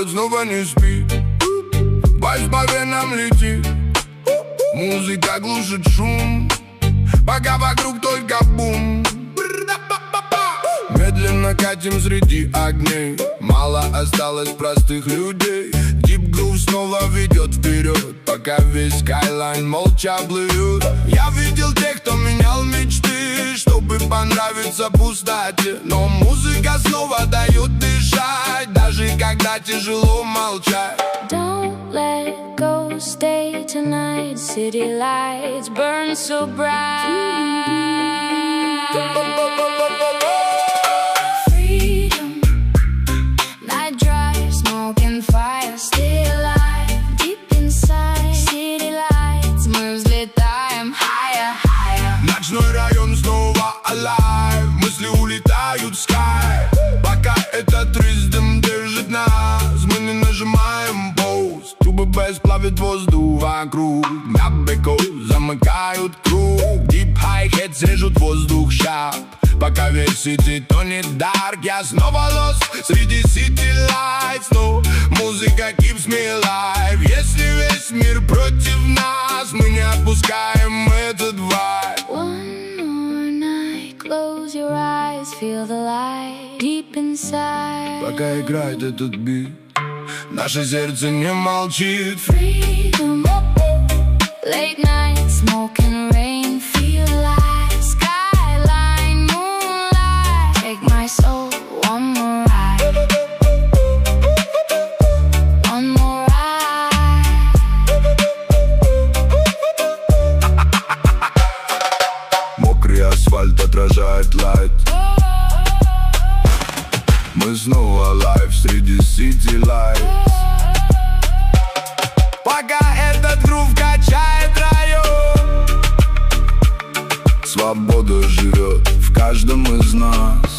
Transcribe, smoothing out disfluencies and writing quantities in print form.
город снова не спит, по исповедям летит. Музыка глушит шум, пока вокруг только бум. Медленно катим среди огней, мало осталось простых людей. Deep Groove снова ведет вперед, пока весь Skyline молча плывет. Я видел тех, кто менял мечты, чтобы понравиться пустоте. Но музыка снова дает дышать, даже когда тяжело молчать. Don't let go, stay tonight. City lights burn so bright. Ночной район снова alive, мысли улетают в sky. Пока этот ритм держит нас, мы не нажимаем pause. Трубы бэс плавит воздух вокруг, мябеко замыкают круг. Deep hi-hats режут воздух sharp, пока весь сити тонет dark. Я снова lost среди city lights, но музыка keeps me alive. Если весь мир против нас, мы не отпускаем этот vibe. Close your eyes, feel the light deep inside. Пока играет этот бит, наше сердце не молчит. Freedom, late night, smoke and rain, feel like skyline, moonlight. Take my soul, one more ride, one more ride. Мокрый асфальт отражает лайт. Мы снова live среди city lights. Пока этот грув качает район, свобода живет в каждом из нас.